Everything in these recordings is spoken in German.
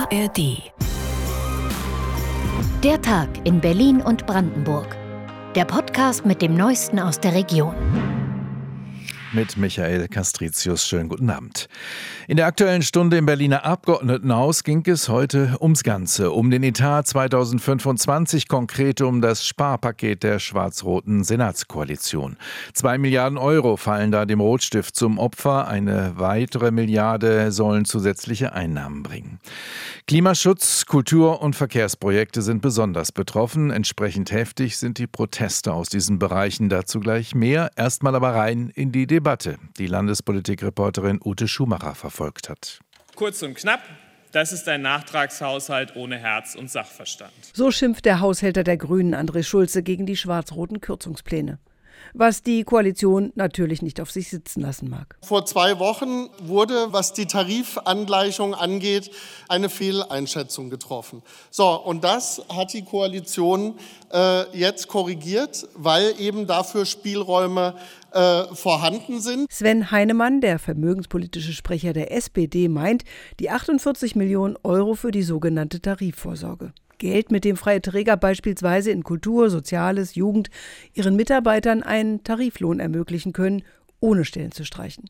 ARD. Der Tag in Berlin und Brandenburg. Der Podcast mit dem Neuesten aus der Region. Mit Michael Castricius. Schönen guten Abend. In der Aktuellen Stunde im Berliner Abgeordnetenhaus ging es heute ums Ganze, um den Etat 2025, konkret um das Sparpaket der schwarz-roten Senatskoalition. 2 Milliarden Euro fallen da dem Rotstift zum Opfer. Eine weitere Milliarde sollen zusätzliche Einnahmen bringen. Klimaschutz, Kultur- und Verkehrsprojekte sind besonders betroffen. Entsprechend heftig sind die Proteste aus diesen Bereichen. Dazu gleich mehr. Erstmal aber rein in die Debatte, die Landespolitikreporterin Ute Schumacher verfolgt hat. Kurz und knapp, das ist ein Nachtragshaushalt ohne Herz und Sachverstand. So schimpft der Haushälter der Grünen André Schulze gegen die schwarz-roten Kürzungspläne. Was die Koalition natürlich nicht auf sich sitzen lassen mag. Vor 2 Wochen wurde, was die Tarifangleichung angeht, eine Fehleinschätzung getroffen. So, und das hat die Koalition jetzt korrigiert, weil eben dafür Spielräume vorhanden sind. Sven Heinemann, der vermögenspolitische Sprecher der SPD, meint, die 48 Millionen Euro für die sogenannte Tarifvorsorge. Geld, mit dem freie Träger beispielsweise in Kultur, Soziales, Jugend ihren Mitarbeitern einen Tariflohn ermöglichen können, ohne Stellen zu streichen.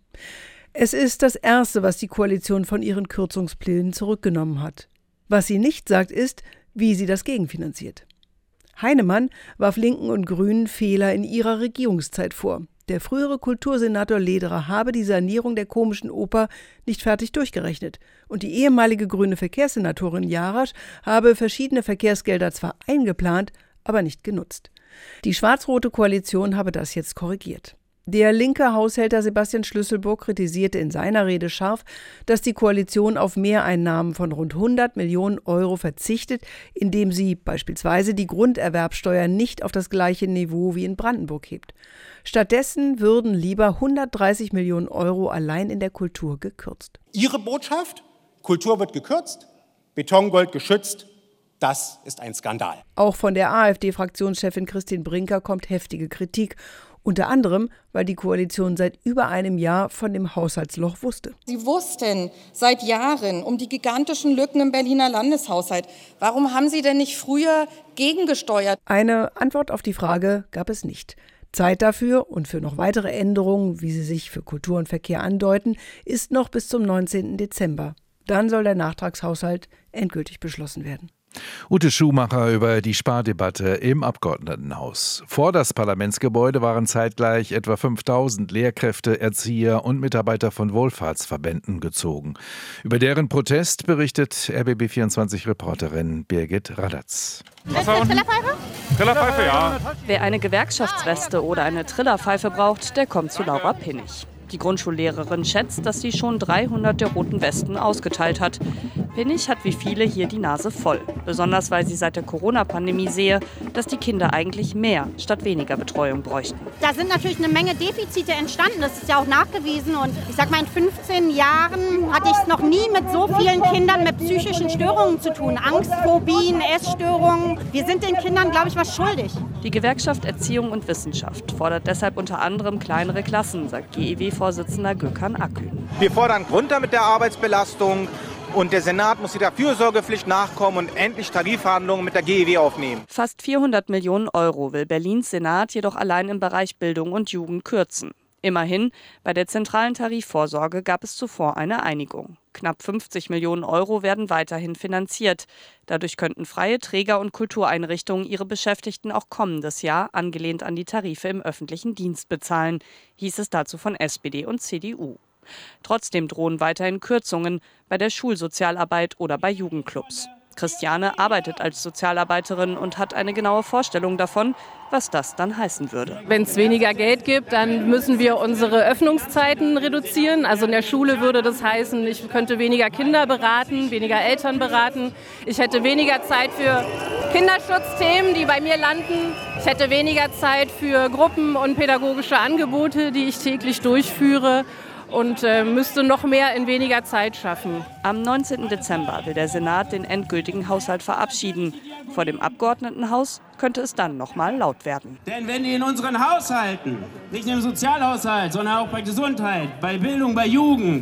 Es ist das Erste, was die Koalition von ihren Kürzungsplänen zurückgenommen hat. Was sie nicht sagt, ist, wie sie das gegenfinanziert. Heinemann warf Linken und Grünen Fehler in ihrer Regierungszeit vor. Der frühere Kultursenator Lederer habe die Sanierung der Komischen Oper nicht fertig durchgerechnet. Und die ehemalige grüne Verkehrssenatorin Jarasch habe verschiedene Verkehrsgelder zwar eingeplant, aber nicht genutzt. Die schwarz-rote Koalition habe das jetzt korrigiert. Der linke Haushälter Sebastian Schlüsselburg kritisierte in seiner Rede scharf, dass die Koalition auf Mehreinnahmen von rund 100 Millionen Euro verzichtet, indem sie beispielsweise die Grunderwerbsteuer nicht auf das gleiche Niveau wie in Brandenburg hebt. Stattdessen würden lieber 130 Millionen Euro allein in der Kultur gekürzt. Ihre Botschaft? Kultur wird gekürzt, Betongold geschützt. Das ist ein Skandal. Auch von der AfD-Fraktionschefin Christine Brinker kommt heftige Kritik. Unter anderem, weil die Koalition seit über einem Jahr von dem Haushaltsloch wusste. Sie wussten seit Jahren um die gigantischen Lücken im Berliner Landeshaushalt. Warum haben Sie denn nicht früher gegengesteuert? Eine Antwort auf die Frage gab es nicht. Zeit dafür und für noch weitere Änderungen, wie sie sich für Kultur und Verkehr andeuten, ist noch bis zum 19. Dezember. Dann soll der Nachtragshaushalt endgültig beschlossen werden. Ute Schumacher über die Spardebatte im Abgeordnetenhaus. Vor das Parlamentsgebäude waren zeitgleich etwa 5000 Lehrkräfte, Erzieher und Mitarbeiter von Wohlfahrtsverbänden gezogen. Über deren Protest berichtet RBB24-Reporterin Birgit Radatz. Trillerpfeife? Trillerpfeife, ja. Wer eine Gewerkschaftsweste oder eine Trillerpfeife braucht, der kommt zu Laura Pinnig. Die Grundschullehrerin schätzt, dass sie schon 300 der roten Westen ausgeteilt hat. Pinnig hat wie viele hier die Nase voll. Besonders weil sie seit der Corona-Pandemie sehe, dass die Kinder eigentlich mehr statt weniger Betreuung bräuchten. Da sind natürlich eine Menge Defizite entstanden. Das ist ja auch nachgewiesen. Und ich sag mal, in 15 Jahren hatte ich es noch nie mit so vielen Kindern mit psychischen Störungen zu tun. Angstphobien, Essstörungen. Wir sind den Kindern, glaube ich, was schuldig. Die Gewerkschaft Erziehung und Wissenschaft fordert deshalb unter anderem kleinere Klassen, sagt GEW-Vorsitzender Gökhan Akgün. Wir fordern runter mit der Arbeitsbelastung und der Senat muss der Fürsorgepflicht nachkommen und endlich Tarifverhandlungen mit der GEW aufnehmen. Fast 400 Millionen Euro will Berlins Senat jedoch allein im Bereich Bildung und Jugend kürzen. Immerhin, bei der zentralen Tarifvorsorge gab es zuvor eine Einigung. Knapp 50 Millionen Euro werden weiterhin finanziert. Dadurch könnten freie Träger und Kultureinrichtungen ihre Beschäftigten auch kommendes Jahr angelehnt an die Tarife im öffentlichen Dienst bezahlen, hieß es dazu von SPD und CDU. Trotzdem drohen weiterhin Kürzungen bei der Schulsozialarbeit oder bei Jugendclubs. Christiane arbeitet als Sozialarbeiterin und hat eine genaue Vorstellung davon, was das dann heißen würde. Wenn es weniger Geld gibt, dann müssen wir unsere Öffnungszeiten reduzieren. Also in der Schule würde das heißen, ich könnte weniger Kinder beraten, weniger Eltern beraten. Ich hätte weniger Zeit für Kinderschutzthemen, die bei mir landen. Ich hätte weniger Zeit für Gruppen und pädagogische Angebote, die ich täglich durchführe. Und müsste noch mehr in weniger Zeit schaffen. Am 19. Dezember will der Senat den endgültigen Haushalt verabschieden. Vor dem Abgeordnetenhaus könnte es dann noch mal laut werden. Denn wenn die in unseren Haushalten, nicht nur im Sozialhaushalt, sondern auch bei Gesundheit, bei Bildung, bei Jugend,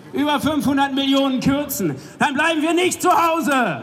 über 500 Millionen kürzen, dann bleiben wir nicht zu Hause.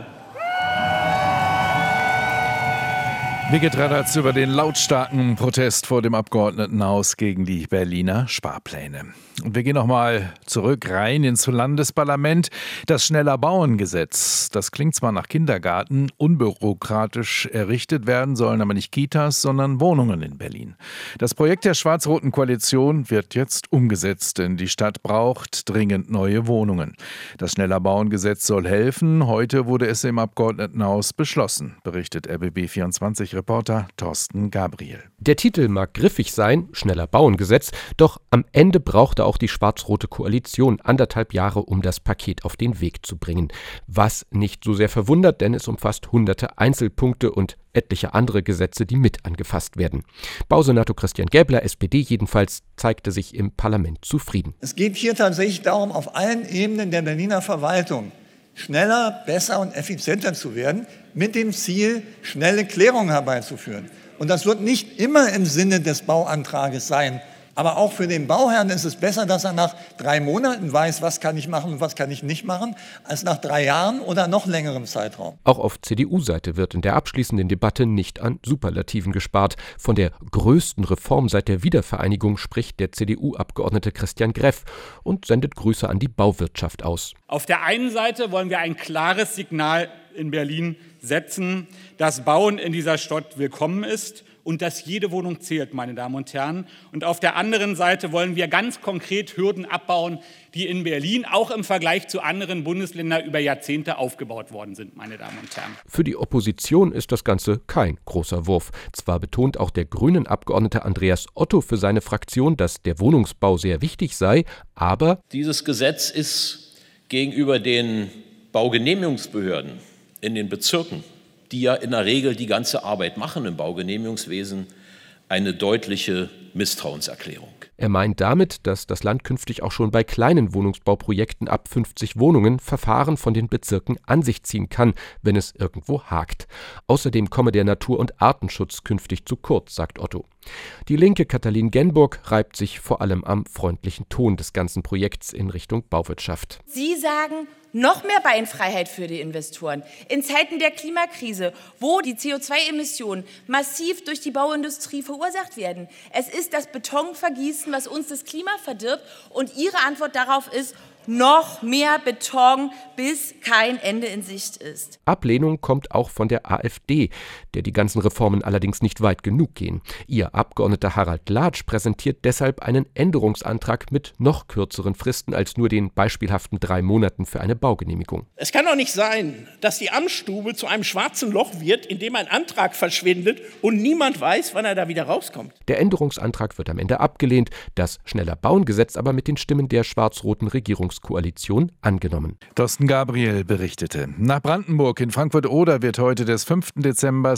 Birgit Radatz über den lautstarken Protest vor dem Abgeordnetenhaus gegen die Berliner Sparpläne. Und wir gehen nochmal zurück rein ins Landesparlament. Das Schneller-Bauen-Gesetz, das klingt zwar nach Kindergarten, unbürokratisch errichtet werden sollen aber nicht Kitas, sondern Wohnungen in Berlin. Das Projekt der schwarz-roten Koalition wird jetzt umgesetzt, denn die Stadt braucht dringend neue Wohnungen. Das Schneller-Bauen-Gesetz soll helfen. Heute wurde es im Abgeordnetenhaus beschlossen, berichtet RBB24-Reporter Thorsten Gabriel. Der Titel mag griffig sein, Schneller-Bauen-Gesetz, doch am Ende brauchte auch die schwarz-rote Koalition 1,5 Jahre, um das Paket auf den Weg zu bringen. Was nicht so sehr verwundert, denn es umfasst hunderte Einzelpunkte und etliche andere Gesetze, die mit angefasst werden. Bausenator Christian Gäbler, SPD jedenfalls, zeigte sich im Parlament zufrieden. Es geht hier tatsächlich darum, auf allen Ebenen der Berliner Verwaltung schneller, besser und effizienter zu werden, mit dem Ziel, schnelle Klärungen herbeizuführen. Und das wird nicht immer im Sinne des Bauantrages sein. Aber auch für den Bauherrn ist es besser, dass er nach 3 Monaten weiß, was kann ich machen und was kann ich nicht machen, als nach 3 Jahren oder noch längerem Zeitraum. Auch auf CDU-Seite wird in der abschließenden Debatte nicht an Superlativen gespart. Von der größten Reform seit der Wiedervereinigung spricht der CDU-Abgeordnete Christian Greff und sendet Grüße an die Bauwirtschaft aus. Auf der einen Seite wollen wir ein klares Signal in Berlin setzen, dass Bauen in dieser Stadt willkommen ist und dass jede Wohnung zählt, meine Damen und Herren. Und auf der anderen Seite wollen wir ganz konkret Hürden abbauen, die in Berlin auch im Vergleich zu anderen Bundesländern über Jahrzehnte aufgebaut worden sind, meine Damen und Herren. Für die Opposition ist das Ganze kein großer Wurf. Zwar betont auch der Grünen-Abgeordnete Andreas Otto für seine Fraktion, dass der Wohnungsbau sehr wichtig sei, aber dieses Gesetz ist gegenüber den Baugenehmigungsbehörden in den Bezirken, die ja in der Regel die ganze Arbeit machen im Baugenehmigungswesen, eine deutliche Misstrauenserklärung. Er meint damit, dass das Land künftig auch schon bei kleinen Wohnungsbauprojekten ab 50 Wohnungen Verfahren von den Bezirken an sich ziehen kann, wenn es irgendwo hakt. Außerdem komme der Natur- und Artenschutz künftig zu kurz, sagt Otto. Die Linke Katalin Genburg reibt sich vor allem am freundlichen Ton des ganzen Projekts in Richtung Bauwirtschaft. Sie sagen, noch mehr Beinfreiheit für die Investoren. In Zeiten der Klimakrise, wo die CO2-Emissionen massiv durch die Bauindustrie verursacht werden. Es ist das Betonvergießen, was uns das Klima verdirbt. Und Ihre Antwort darauf ist, noch mehr Beton, bis kein Ende in Sicht ist. Ablehnung kommt auch von der AfD, der die ganzen Reformen allerdings nicht weit genug gehen. Ihr Abgeordneter Harald Latsch präsentiert deshalb einen Änderungsantrag mit noch kürzeren Fristen als nur den beispielhaften 3 Monaten für eine Baugenehmigung. Es kann doch nicht sein, dass die Amtsstube zu einem schwarzen Loch wird, in dem ein Antrag verschwindet und niemand weiß, wann er da wieder rauskommt. Der Änderungsantrag wird am Ende abgelehnt, das Schneller-Bauen-Gesetz aber mit den Stimmen der schwarz-roten Regierungskoalition angenommen. Thorsten Gabriel berichtete. Nach Brandenburg in Frankfurt-Oder wird heute des 5. Dezember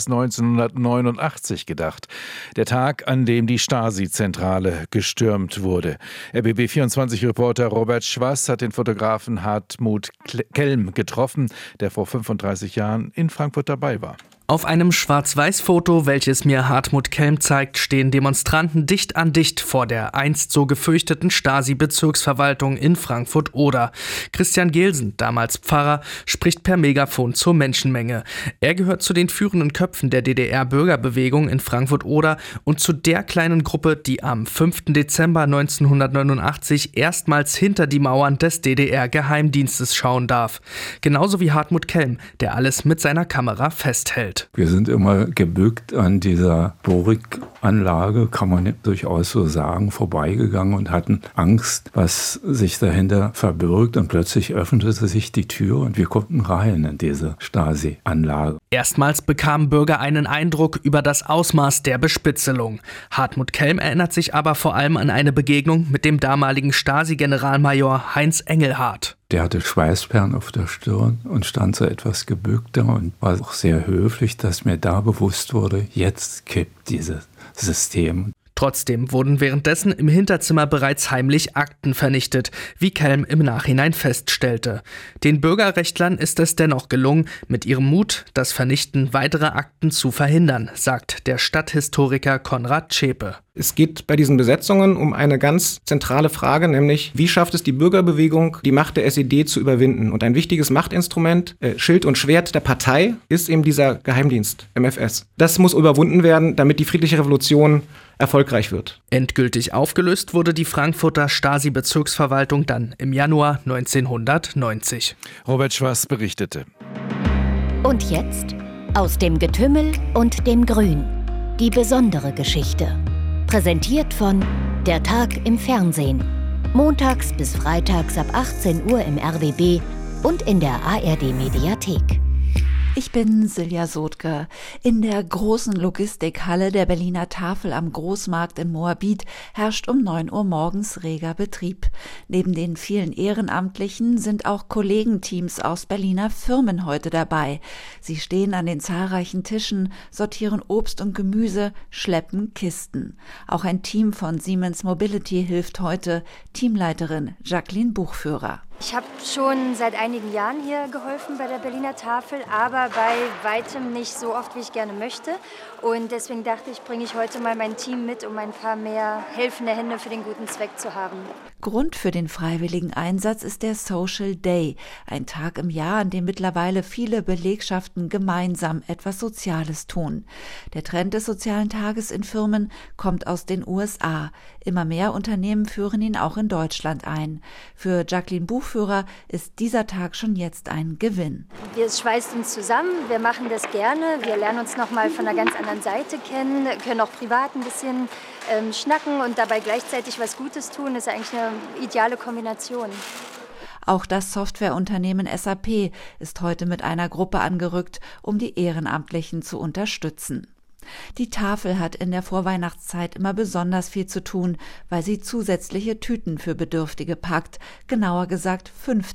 1989 gedacht. Der Tag, an dem die Stasi-Zentrale gestürmt wurde. RBB24-Reporter Robert Schwass hat den Fotografen Hartmut Kelm getroffen, der vor 35 Jahren in Frankfurt dabei war. Auf einem Schwarz-Weiß-Foto, welches mir Hartmut Kelm zeigt, stehen Demonstranten dicht an dicht vor der einst so gefürchteten Stasi-Bezirksverwaltung in Frankfurt-Oder. Christian Gelsen, damals Pfarrer, spricht per Megafon zur Menschenmenge. Er gehört zu den führenden Köpfen der DDR-Bürgerbewegung in Frankfurt-Oder und zu der kleinen Gruppe, die am 5. Dezember 1989 erstmals hinter die Mauern des DDR-Geheimdienstes schauen darf. Genauso wie Hartmut Kelm, der alles mit seiner Kamera festhält. Wir sind immer gebückt an dieser Burganlage, kann man durchaus so sagen, vorbeigegangen und hatten Angst, was sich dahinter verbirgt. Und plötzlich öffnete sich die Tür und wir konnten rein in diese Stasi-Anlage. Erstmals bekamen Bürger einen Eindruck über das Ausmaß der Bespitzelung. Hartmut Kelm erinnert sich aber vor allem an eine Begegnung mit dem damaligen Stasi-Generalmajor Heinz Engelhardt. Der hatte Schweißperlen auf der Stirn und stand so etwas gebückter und war auch sehr höflich, dass mir da bewusst wurde, jetzt kippt dieses System. Trotzdem wurden währenddessen im Hinterzimmer bereits heimlich Akten vernichtet, wie Kelm im Nachhinein feststellte. Den Bürgerrechtlern ist es dennoch gelungen, mit ihrem Mut das Vernichten weiterer Akten zu verhindern, sagt der Stadthistoriker Konrad Zschäpe. Es geht bei diesen Besetzungen um eine ganz zentrale Frage, nämlich wie schafft es die Bürgerbewegung, die Macht der SED zu überwinden? Und ein wichtiges Machtinstrument, Schild und Schwert der Partei, ist eben dieser Geheimdienst, MfS. Das muss überwunden werden, damit die friedliche Revolution erfolgreich wird. Endgültig aufgelöst wurde die Frankfurter Stasi-Bezirksverwaltung dann im Januar 1990. Robert Schwass berichtete. Und jetzt aus dem Getümmel und dem Grün. Die besondere Geschichte. Präsentiert von Der Tag im Fernsehen. Montags bis freitags ab 18 Uhr im RBB und in der ARD-Mediathek. Ich bin Silja Sotke. In der großen Logistikhalle der Berliner Tafel am Großmarkt in Moabit herrscht um 9 Uhr morgens reger Betrieb. Neben den vielen Ehrenamtlichen sind auch Kollegenteams aus Berliner Firmen heute dabei. Sie stehen an den zahlreichen Tischen, sortieren Obst und Gemüse, schleppen Kisten. Auch ein Team von Siemens Mobility hilft heute, Teamleiterin Jacqueline Buchführer. Ich habe schon seit einigen Jahren hier geholfen bei der Berliner Tafel, aber bei weitem nicht so oft, wie ich gerne möchte. Und deswegen dachte ich, bringe ich heute mal mein Team mit, um ein paar mehr helfende Hände für den guten Zweck zu haben. Grund für den freiwilligen Einsatz ist der Social Day, ein Tag im Jahr, an dem mittlerweile viele Belegschaften gemeinsam etwas Soziales tun. Der Trend des sozialen Tages in Firmen kommt aus den USA. Immer mehr Unternehmen führen ihn auch in Deutschland ein. Für Jacqueline Buchführer ist dieser Tag schon jetzt ein Gewinn. Wir schweißen uns zusammen, wir machen das gerne, wir lernen uns noch mal von einer ganz anderen Seite kennen, können auch privat ein bisschen schnacken und dabei gleichzeitig was Gutes tun, ist eigentlich eine ideale Kombination. Auch das Softwareunternehmen SAP ist heute mit einer Gruppe angerückt, um die Ehrenamtlichen zu unterstützen. Die Tafel hat in der Vorweihnachtszeit immer besonders viel zu tun, weil sie zusätzliche Tüten für Bedürftige packt, genauer gesagt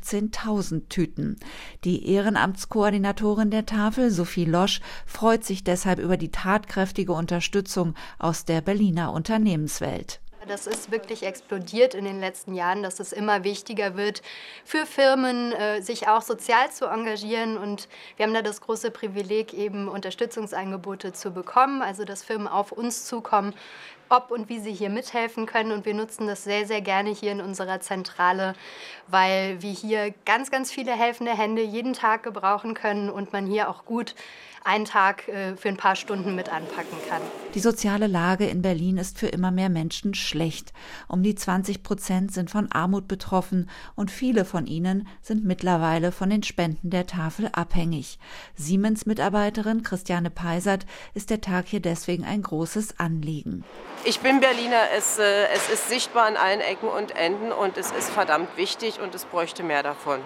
15.000 Tüten. Die Ehrenamtskoordinatorin der Tafel, Sophie Losch, freut sich deshalb über die tatkräftige Unterstützung aus der Berliner Unternehmenswelt. Das ist wirklich explodiert in den letzten Jahren, dass es immer wichtiger wird für Firmen, sich auch sozial zu engagieren. Und wir haben da das große Privileg, eben Unterstützungsangebote zu bekommen, also dass Firmen auf uns zukommen, ob und wie sie hier mithelfen können. Und wir nutzen das sehr, sehr gerne hier in unserer Zentrale, weil wir hier ganz, ganz viele helfende Hände jeden Tag gebrauchen können und man hier auch gut einen Tag für ein paar Stunden mit anpacken kann. Die soziale Lage in Berlin ist für immer mehr Menschen schlecht. Um die 20% sind von Armut betroffen und viele von ihnen sind mittlerweile von den Spenden der Tafel abhängig. Siemens-Mitarbeiterin Christiane Peisert ist der Tag hier deswegen ein großes Anliegen. Ich bin Berliner, es ist sichtbar an allen Ecken und Enden und es ist verdammt wichtig und es bräuchte mehr davon.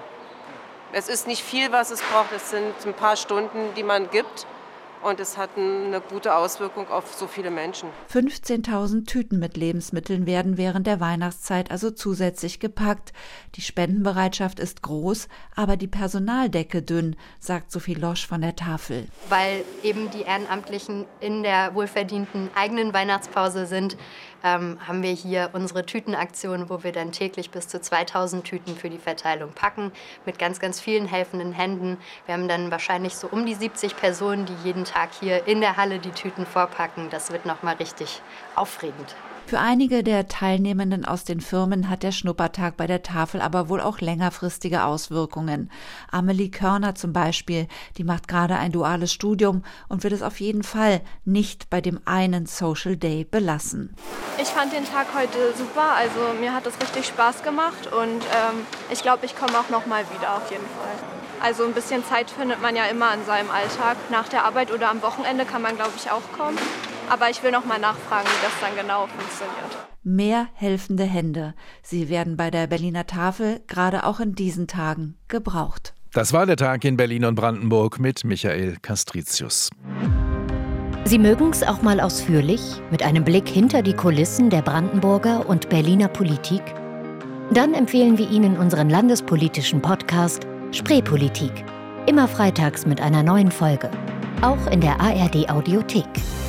Es ist nicht viel, was es braucht, es sind ein paar Stunden, die man gibt und es hat eine gute Auswirkung auf so viele Menschen. 15.000 Tüten mit Lebensmitteln werden während der Weihnachtszeit also zusätzlich gepackt. Die Spendenbereitschaft ist groß, aber die Personaldecke dünn, sagt Sophie Losch von der Tafel. Weil eben die Ehrenamtlichen in der wohlverdienten eigenen Weihnachtspause sind, haben wir hier unsere Tütenaktion, wo wir dann täglich bis zu 2000 Tüten für die Verteilung packen, mit ganz, ganz vielen helfenden Händen. Wir haben dann wahrscheinlich so um die 70 Personen, die jeden Tag hier in der Halle die Tüten vorpacken. Das wird nochmal richtig aufregend. Für einige der Teilnehmenden aus den Firmen hat der Schnuppertag bei der Tafel aber wohl auch längerfristige Auswirkungen. Amelie Körner zum Beispiel, die macht gerade ein duales Studium und wird es auf jeden Fall nicht bei dem einen Social Day belassen. Ich fand den Tag heute super, also mir hat es richtig Spaß gemacht und ich glaube, ich komme auch noch mal wieder auf jeden Fall. Also ein bisschen Zeit findet man ja immer an seinem Alltag. Nach der Arbeit oder am Wochenende kann man, glaube ich, auch kommen. Aber ich will noch mal nachfragen, wie das dann genau funktioniert. Mehr helfende Hände. Sie werden bei der Berliner Tafel gerade auch in diesen Tagen gebraucht. Das war der Tag in Berlin und Brandenburg mit Michael Castricius. Sie mögen es auch mal ausführlich, mit einem Blick hinter die Kulissen der Brandenburger und Berliner Politik? Dann empfehlen wir Ihnen unseren landespolitischen Podcast Spreepolitik. Immer freitags mit einer neuen Folge. Auch in der ARD Audiothek.